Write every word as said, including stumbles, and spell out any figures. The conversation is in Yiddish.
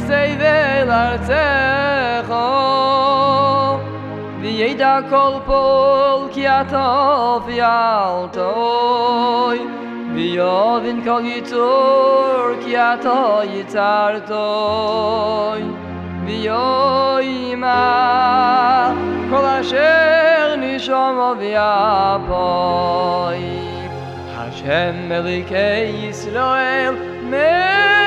סבל ארצך וידע כל פול כי אתה פעלתוי ויבין כל יצור כי אתה יצרתוי ויאמר כל אשר נשמה ויפוי השם מלכי ישראל